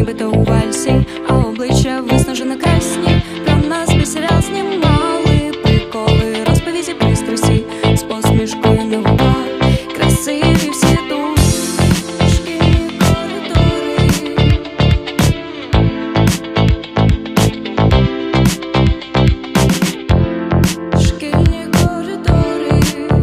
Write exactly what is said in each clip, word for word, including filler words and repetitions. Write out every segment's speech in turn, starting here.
нібито у вальсі, а обличчя виснажено красні. Про нас весь серіал знімали, приколи, розповіді, пристрасті, з посмішкою на губах. Красиві всі тут, шкільні коридори. Шкільні коридори.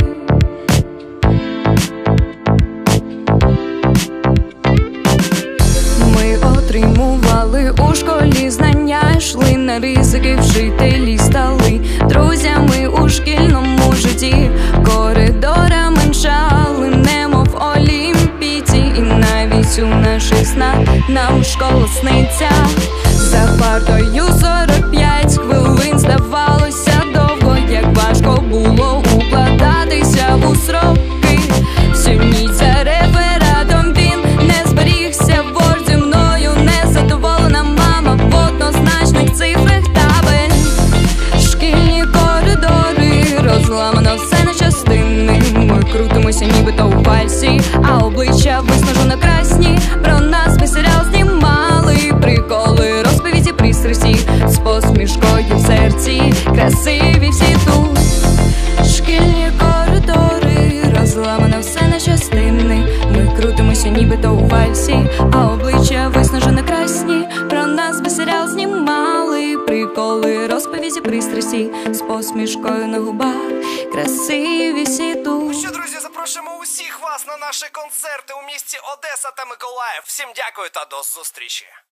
Ми отримували у школі знання, йшли на ризики, вчителі стали друзями у шкільному житті. Коридорами мчали, немов олімпійці, і навіть у наших снах нам школа сниться. За партою сорок п'ять хвилин здавалося довго, як важко було укладатися у сроки. Всю ніч за рефератом він не зберігся, вождь зі мною незадоволена мама в однозначних цифрах табель. Шкільні коридори, розламано все на частини. Ми крутимося нібито у вальсі, а обличчя виснажено красні. Про нас весь серіал знімали, приколи, розповіді, пристрасті, з посмішкою в серці. Красиві всі тут, шкільні коридори, розламано все на частини. Ми крутимося нібито у вальсі, а обличчя виснажено красні. Про нас весь серіал знімали, приколи, розповіді, пристрасті, з посмішкою на губах. Красиві всі тут. Що, друзі, запрошуємо усіх вас на наші концерти у місті Одеса та Миколаїв. Всім дякую та до зустрічі.